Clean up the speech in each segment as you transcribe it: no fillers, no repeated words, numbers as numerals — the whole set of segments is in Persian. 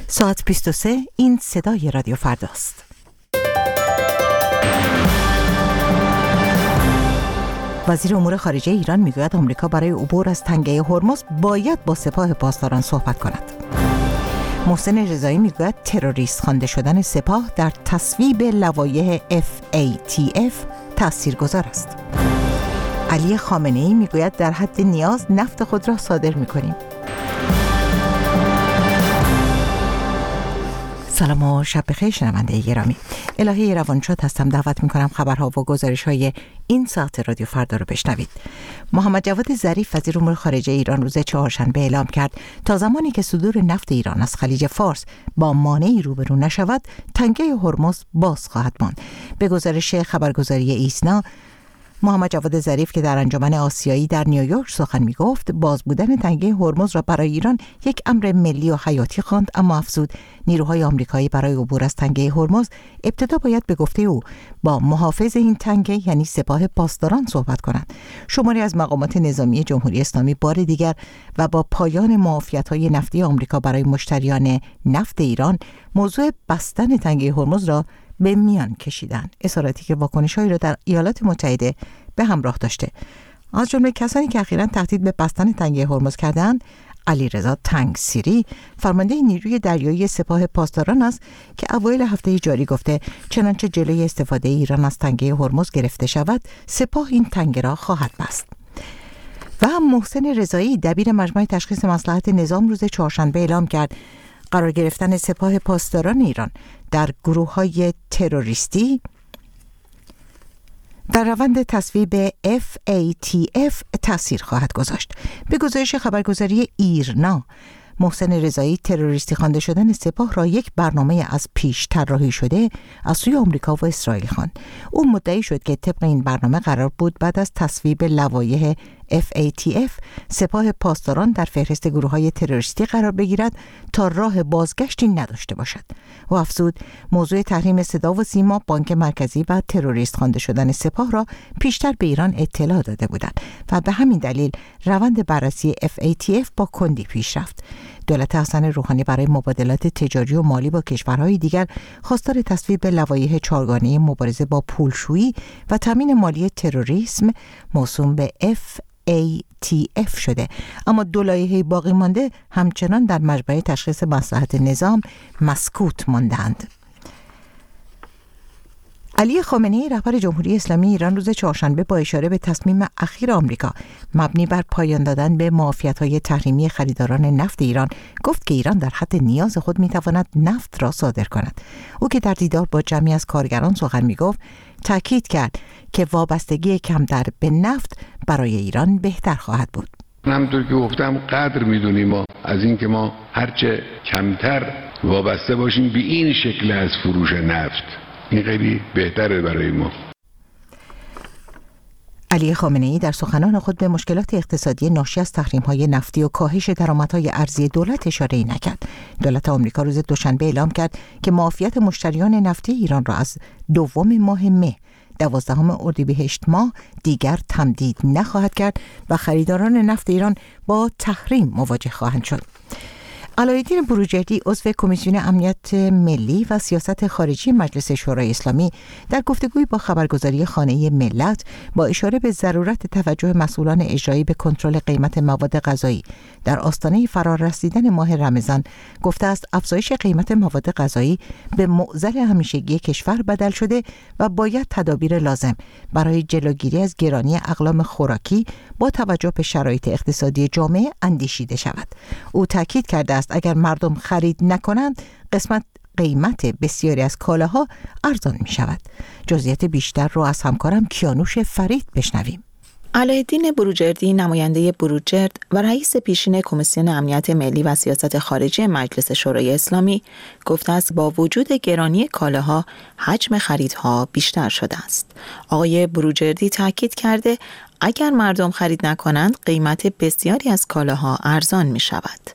ساعت 23. این صدای رادیو فرداست. وزیر امور خارجه ایران میگوید آمریکا برای عبور از تنگه هرمز باید با سپاه پاسداران صحبت کند. محسن رضایی میگوید تروریست خوانده شدن سپاه در تصویب لوایح FATF تاثیرگذار است. علی خامنه‌ای میگوید در حد نیاز نفت خود را صادر میکنیم. سلام و شب بخیر شنونده گرامی. الهه روانشاد هستم. دعوت میکنم خبرها و گزارش‌های این ساعت رادیو فردا رو بشنوید. محمد جواد ظریف وزیر امور خارجه ایران روز چهارشنبه اعلام کرد تا زمانی که صدور نفت ایران از خلیج فارس با مانعی روبرو نشود، تنگه هرمز باز خواهد ماند. به گزارش خبرگزاری ایسنا، محمد جواد ظریف که در انجمن آسیایی در نیویورک سخن می‌گفت، باز بودن تنگه هرمز را برای ایران یک امر ملی و حیاتی خواند، اما افزود نیروهای آمریکایی برای عبور از تنگه هرمز ابتدا باید به گفته او با محافظ این تنگه یعنی سپاه پاسداران صحبت کنند. شماری از مقامات نظامی جمهوری اسلامی بار دیگر و با پایان معافیت‌های نفتی آمریکا برای مشتریان نفت ایران موضوع بستن تنگه هرمز را به میان کشیدن، اظهاراتی که واکنش‌هایی را در ایالات متحده به همراه داشته. از جمله کسانی که اخیراً تهدید به بستن تنگه هرمز کردند، علیرضا تنگسیری فرمانده نیروی دریایی سپاه پاسداران است که اوایل هفته جاری گفته چنانچه جلوی استفاده ایران از تنگه هرمز گرفته شود، سپاه این تنگه را خواهد بست. و هم محسن رضایی دبیر مجمع تشخیص مصلحت نظام روز چهارشنبه اعلام کرد قرار گرفتن سپاه پاسداران ایران در گروه‌های تروریستی در روند تصویب FATF تأثیر خواهد گذاشت. به گزارش خبرگزاری ایرنا، محسن رضایی تروریستی خوانده شدن سپاه را یک برنامه از پیش طراحی شده از سوی آمریکا و اسرائیل خواند. او مدعی شد که طبق این برنامه قرار بود بعد از تصویب لوایح FATF سپاه پاسداران در فهرست گروه‌های تروریستی قرار بگیرد تا راه بازگشتی نداشته باشد. و افزود موضوع تحریم صدا و سیما، بانک مرکزی و تروریست خوانده شدن سپاه را پیشتر به ایران اطلاع داده بودند و به همین دلیل روند بررسی FATF با کندی پیش رفت. دولت حسن روحانی برای مبادلات تجاری و مالی با کشورهای دیگر خواستار تصویب لوایح چهارگانه مبارزه با پولشویی و تامین مالی تروریسم موسوم به FATF شده، اما دو لایحه باقی مانده همچنان در مجمع تشخیص مصلحت نظام مسکوت ماندند. علی خامنه‌ای رهبر جمهوری اسلامی ایران روز چهارشنبه با اشاره به تصمیم اخیر آمریکا مبنی بر پایان دادن به معافیت‌های تحریمی خریداران نفت ایران گفت که ایران در حد نیاز خود می‌تواند نفت را صادر کند. او که در دیدار با جمعی از کارگران سخن می‌گفت، تاکید کرد که وابستگی کمتر به نفت برای ایران بهتر خواهد بود. همونطور که گفتم قدر می‌دونیم ما از اینکه ما هرچه کمتر وابسته باشیم به این شکل از فروش نفت، این خیلی بهتره برای ما. علی خامنه‌ای در سخنان خود به مشکلات اقتصادی ناشی از تحریم‌های نفتی و کاهش درآمدهای ارزی دولت اشاره‌ای نکرد. دولت آمریکا روز دوشنبه اعلام کرد که معافیت مشتریان نفتی ایران را از دوم ماه مه 12 اردیبهشت ماه دیگر تمدید نخواهد کرد و خریداران نفت ایران با تحریم مواجه خواهند شد. علایالدین بروجردی عضو کمیسیون امنیت ملی و سیاست خارجی مجلس شورای اسلامی در گفتگوی با خبرگزاری خانه ملت با اشاره به ضرورت توجه مسئولان اجرایی به کنترل قیمت مواد غذایی در آستانه فرار رسیدن ماه رمضان گفته است افزایش قیمت مواد غذایی به معضل همیشگی کشور بدل شده و باید تدابیر لازم برای جلوگیری از گرانی اقلام خوراکی با توجه به شرایط اقتصادی جامعه اندیشیده شود. او تاکید کرده است اگر مردم خرید نکنند قیمت بسیاری از کالاها ارزان می شود. جزئیات بیشتر رو از همکارم کیانوش فرید بشنویم. علایالدین بروجردی نماینده بروجرد و رئیس پیشین کمیسیون امنیت ملی و سیاست خارجی مجلس شورای اسلامی گفته است با وجود گرانی کالاها حجم خریدها بیشتر شده است. آقای بروجردی تاکید کرده اگر مردم خرید نکنند قیمت بسیاری از کالاها ارزان می شود.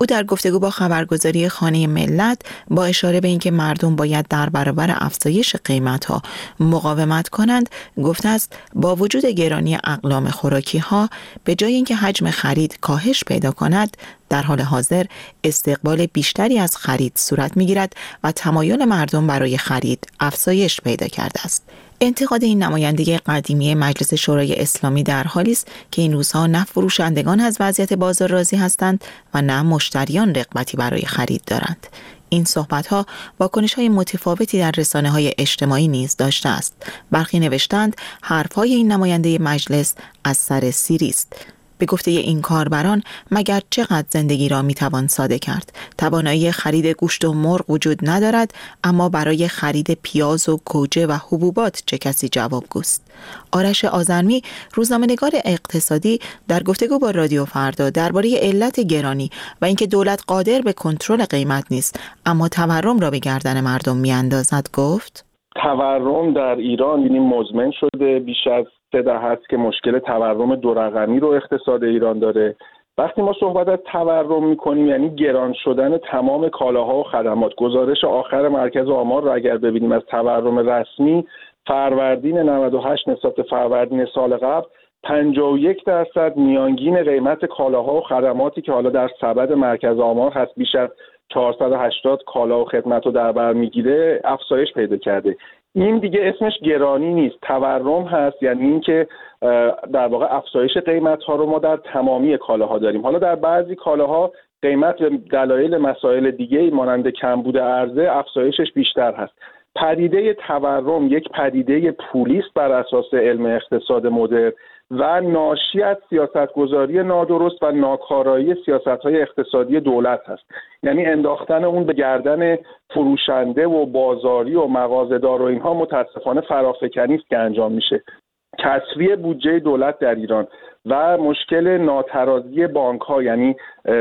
او در گفتگو با خبرگزاری خانه ملت با اشاره به اینکه مردم باید در برابر افزایش قیمت‌ها مقاومت کنند، گفته است با وجود گرانی اقلام خوراکی‌ها به جای اینکه حجم خرید کاهش پیدا کند، در حال حاضر استقبال بیشتری از خرید صورت می‌گیرد و تمایل مردم برای خرید افزایش پیدا کرده است. انتقاد این نماینده قدیمی مجلس شورای اسلامی در حالی است که این روزها نه فروشندگان از وضعیت بازار راضی هستند و نه مشتریان رغبتی برای خرید دارند. این صحبت‌ها واکنش‌های متفاوتی در رسانه‌های اجتماعی نیز داشته است. برخی نوشتند حرف‌های این نماینده مجلس از سر سیری است. به گفته این کاربران مگر چقدر زندگی را میتوان ساده کرد؟ توانایی خرید گوشت و مرغ وجود ندارد، اما برای خرید پیاز و گوجه و حبوبات چه کسی جوابگوست؟ آرش آذرمی، روزنامه‌نگار اقتصادی، در گفتگو با رادیو فردا درباره علت گرانی و اینکه دولت قادر به کنترل قیمت نیست اما تورم را به گردن مردم میاندازد گفت: تورم در ایران مزمن شده، بیش از 3 دهه است که مشکل تورم 2 رقمی رو اقتصاد ایران داره. وقتی ما صحبت از تورم میکنیم یعنی گران شدن تمام کالاها و خدمات. گزارش آخر مرکز آمار رو اگر ببینیم از تورم رسمی فروردین 98 نسبت به فروردین سال قبل 51% میانگین قیمت کالاها و خدماتی که حالا در سبد مرکز آمار هست بیش از 480 کالا و خدمات رو در بر میگیره افزایش پیدا کرده. این دیگه اسمش گرانی نیست، تورم هست، یعنی اینکه در واقع افزایش قیمت ها رو ما در تمامی کالاها داریم. حالا در بعضی کالاها قیمت به دلایل مسائل دیگه مانند کمبود عرضه افزایشش بیشتر هست. پدیده تورم یک پدیده پولی است بر اساس علم اقتصاد مدرن و ناشی از سیاستگذاری نادرست و ناکارایی سیاست‌های اقتصادی دولت هست. یعنی انداختن اون به گردن فروشنده و بازاری و مغازه‌دار و اینها متاسفانه فرافکنی است که انجام میشه. کسری بودجه دولت در ایران و مشکل ناترازی بانک‌ها، یعنی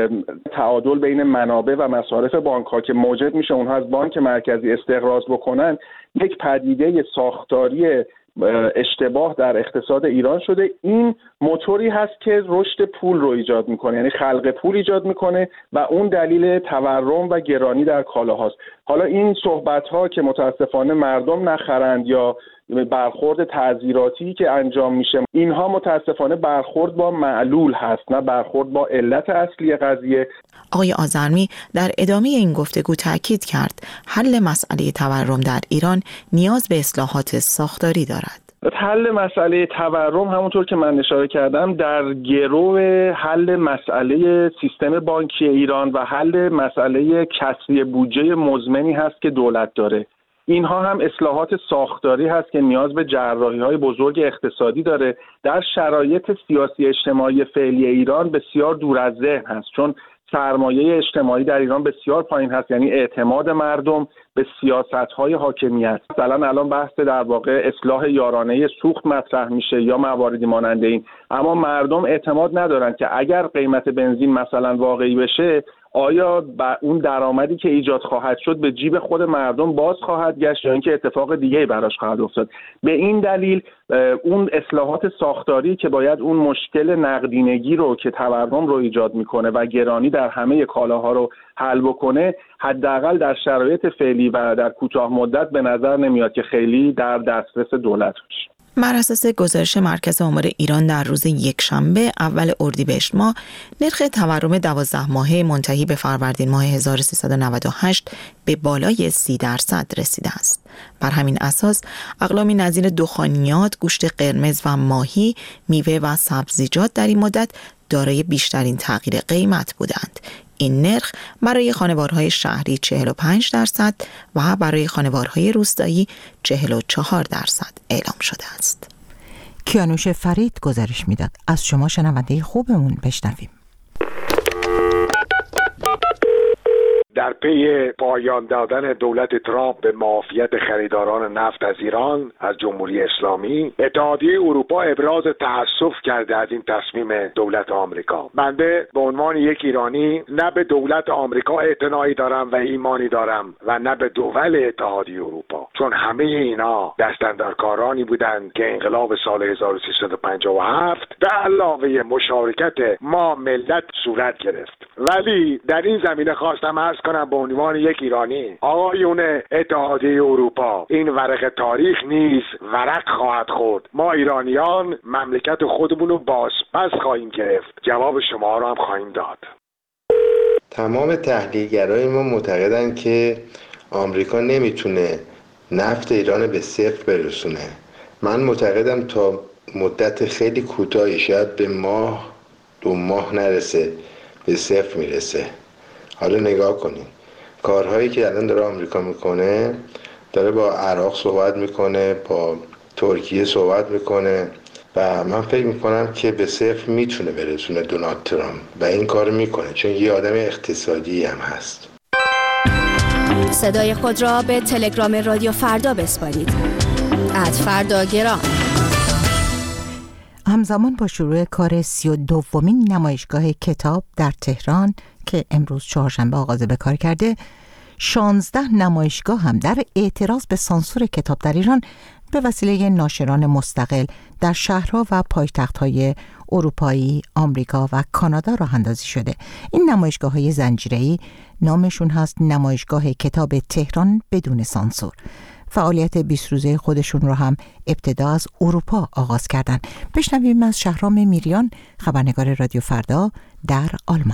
تعادل بین منابع و مصارف بانک‌ها که موجب میشه اونها از بانک مرکزی استقراض بکنن، یک پدیده ساختاری اشتباه در اقتصاد ایران شده. این موتوری هست که رشد پول رو ایجاد میکنه، یعنی خلق پول ایجاد میکنه و اون دلیل تورم و گرانی در کالاهاست. حالا این صحبت ها که متاسفانه مردم نخرند یا برخورد تعزیراتی که انجام میشه، اینها متاسفانه برخورد با معلول هست نه برخورد با علت اصلی قضیه. آقای آذرمی در ادامه این گفتگو تاکید کرد حل مسئله تورم در ایران نیاز به اصلاحات ساختاری دارد. حل مسئله تورم همونطور که من اشاره کردم در گرو حل مسئله سیستم بانکی ایران و حل مسئله کسری بودجه مزمنی هست که دولت داره. اینها هم اصلاحات ساختاری هست که نیاز به جراحی‌های بزرگ اقتصادی داره. در شرایط سیاسی اجتماعی فعلی ایران بسیار دور از ذهن هست، چون سرمایه اجتماعی در ایران بسیار پایین هست، یعنی اعتماد مردم به سیاست‌های حاکمیت. مثلا الان بحث در واقع اصلاح یارانه سوخت مطرح میشه یا مواردی مانند این، اما مردم اعتماد ندارن که اگر قیمت بنزین مثلا واقعی بشه آیا اون درآمدی که ایجاد خواهد شد به جیب خود مردم باز خواهد گشت یا اینکه اتفاق دیگه‌ای براش خواهد افتاد. به این دلیل اون اصلاحات ساختاری که باید اون مشکل نقدینگی رو که تورم رو ایجاد میکنه و گرانی در همه کالاها رو حل بکنه، حداقل در شرایط فعلی و در کوتاه مدت به نظر نمیاد که خیلی در دسترس دولت باشه. بر اساس گزارش مرکز آمار ایران در روز یکشنبه اول اردیبهشت ماه، نرخ تورم 12 ماهه منتهی به فروردین ماه 1398 به بالای 30% رسیده است. بر همین اساس اقلامی نظیر دخانیات، گوشت قرمز و ماهی، میوه و سبزیجات در این مدت دارای بیشترین تغییر قیمت بودند. این نرخ برای خانوارهای شهری 45% و برای خانوارهای روستایی 44% اعلام شده است. کیانوش فرید گزارش میداد. از شما شنونده خوبمون بشنویم. در پی پایان دادن دولت ترامپ به معافیت خریداران نفت از ایران از جمهوری اسلامی، اتحادیه اروپا ابراز تأسف کرده از این تصمیم دولت آمریکا. بنده به عنوان یک ایرانی نه به دولت آمریکا اعتنایی دارم و ایمانی دارم و نه به دول اتحادیه اروپا، چون همه اینا دستاندرکارانی بودند که انقلاب سال 1357 به علاوه مشارکت ما ملت صورت گرفت. ولی در این زمینه خواستم عرض کنم به عنوان یک ایرانی، آقایون اتحادیه اروپا، این ورق تاریخ نیز ورق خواهد خورد. ما ایرانیان مملکت خودمون رو بازپس خواهیم گرفت. جواب شما رو هم خواهیم داد. تمام تحلیلگرای ما معتقدن که آمریکا نمیتونه نفت ایران به صفر برسونه. من معتقدم تا مدت خیلی کوتاهی، شاید به ماه 2 ماه نرسه، به صفر میرسه. حالا نگاه کنیم کارهایی که الان داره آمریکا میکنه، داره با عراق صحبت میکنه، با ترکیه صحبت میکنه و من فکر میکنم که به صفر میتونه برسونه دونالد ترامپ و این کار میکنه چون یه آدم اقتصادی هم هست. صدای خود را به تلگرام رادیو فردا بسپارید. @فرداگرام. همزمان با شروع کار 32مین نمایشگاه کتاب در تهران که امروز چهارشنبه آغاز به کار کرده، 16 نمایشگاه هم در اعتراض به سانسور کتاب در ایران به وسیله ناشران مستقل در شهرها و پایتخت‌های اروپایی، آمریکا و کانادا راه اندازی شده. این نمایشگاه‌های زنجیره‌ای نامشون هست نمایشگاه کتاب تهران بدون سانسور. فعالیت 20 روزه خودشون رو هم ابتدا از اروپا آغاز کردن. بشنویم از شهرام میریان، خبرنگار رادیو فردا در آلمان.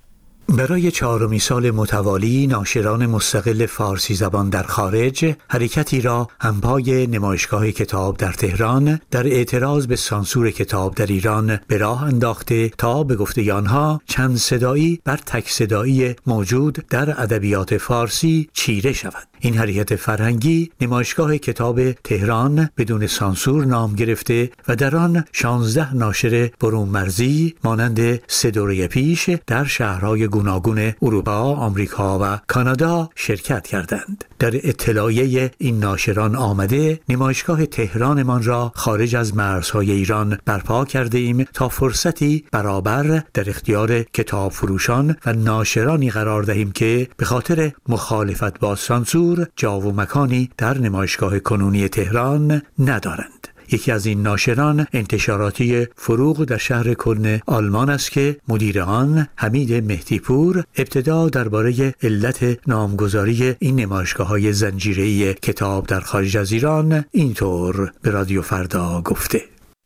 برای 4مین سال متوالی ناشران مستقل فارسی زبان در خارج حرکتی را همپای نمایشگاه کتاب در تهران در اعتراض به سانسور کتاب در ایران به راه انداخته تا به گفته آنها چند صدایی بر تک صدایی موجود در ادبیات فارسی چیره شود. این حرکت فرهنگی نمایشگاه کتاب تهران بدون سانسور نام گرفته و در آن 16 ناشر برون مرزی مانند 3 دوره پیش در شهرهای گوناگون اروپا، آمریکا و کانادا شرکت کردند. در اطلاعیه این ناشران آمده نمایشگاه تهرانمان را خارج از مرزهای ایران برپا کرده ایم تا فرصتی برابر در اختیار کتاب فروشان و ناشرانی قرار دهیم که به خاطر مخالفت با سانسور جا و مکانی در نمایشگاه کنونی تهران ندارند. یکی از این ناشران انتشاراتی فروغ در شهر کلن آلمان است که مدیر آن حمید مهدیپور ابتدا درباره علت نامگذاری این نمایشگاه‌های زنجیره‌ای کتاب در خارج از ایران اینطور به رادیو فردا گفته: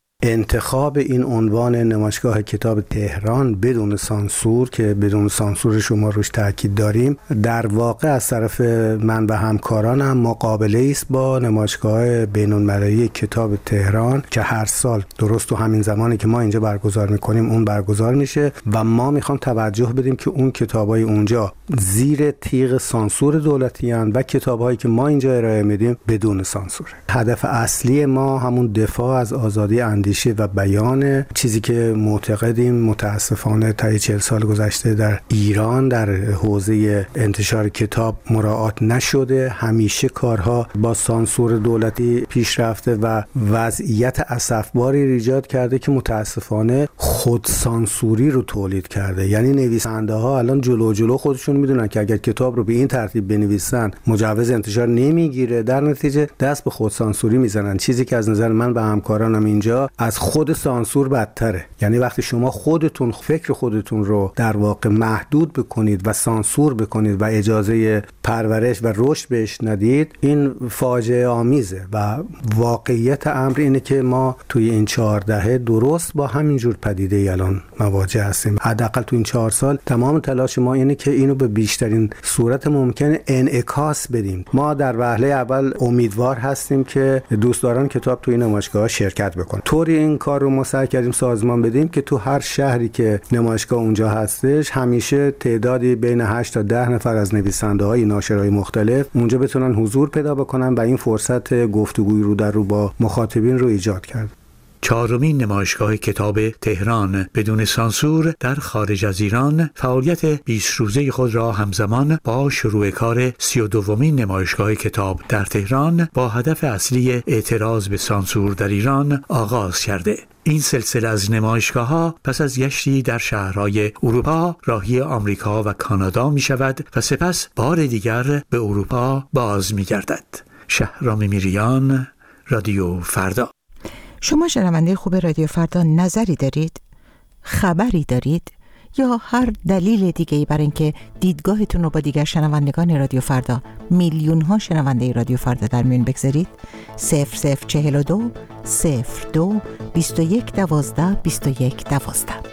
انتخاب این عنوان نمایشگاه کتاب تهران بدون سانسور که بدون سانسور شما روش تاکید داریم، در واقع از طرف من و همکارانم مقابله است با نمایشگاه بین‌المللی کتاب تهران که هر سال درست تو همین زمانی که ما اینجا برگزار میکنیم اون برگزار میشه و ما میخوام توجه بدیم که اون کتابای اونجا زیر تیغ سانسور دولتی ان و کتابایی که ما اینجا ارائه میدیم بدون سانسوره. هدف اصلی ما همون دفاع از آزادی اندیشه و بیان، چیزی که معتقدیم متاسفانه تا 40 سال گذشته در ایران در حوزه انتشار کتاب مراعات نشده. همیشه کارها با سانسور دولتی پیش رفته و وضعیت اسفباری ایجاد کرده که متاسفانه خود سانسوری رو تولید کرده. یعنی نویسنده ها الان جلو خودشون میدونن که اگر کتاب رو به این ترتیب بنویسن مجوز انتشار نمیگیره، در نتیجه دست به خود سانسوری میزنن، چیزی که از نظر من و همکارانم اینجا از خود سانسور بدتره. یعنی وقتی شما خودتون فکر خودتون رو در واقع محدود بکنید و سانسور بکنید و اجازه پرورش و رشد بهش ندید، این فاجعه آمیزه و واقعیت امر اینه که ما توی این 4 دهه درست با همین جور پدیده الان مواجه هستیم. حداقل تو این 4 سال تمام تلاش ما اینه که اینو به بیشترین صورت ممکن انعکاس بدیم. ما در وهله اول امیدوار هستیم که دوستداران کتاب توی نمایشگاه شرکت بکنن. طوری این کار رو ما سعی کردیم سازمان بدیم که تو هر شهری که نمایشگاه اونجا هستش همیشه تعدادی بین 8 تا 10 نفر از نویسنده‌های ناشرهای مختلف اونجا بتونن حضور پیدا بکنن و این فرصت گفتگوی رو در رو با مخاطبین رو ایجاد کرد. 4مین نمایشگاه کتاب تهران بدون سانسور در خارج از ایران فعالیت 20 روزه خود را همزمان با شروع کار 32مین نمایشگاه کتاب در تهران با هدف اصلی اعتراض به سانسور در ایران آغاز کرده. این سلسله از نمایشگاه‌ها پس از گشتی در شهرهای اروپا راهی آمریکا و کانادا می شود و سپس بار دیگر به اروپا باز می گردد. شهرام میریان، رادیو فردا. شما شنونده خوب رادیو فردا نظری دارید؟ خبری دارید؟ یا هر دلیل دیگه‌ای برای اینکه دیدگاهتون رو با دیگر شنوندگان رادیو فردا، میلیون ها شنونده رادیو فردا در میون بگذارید؟ 0042 02 21 12 21 12.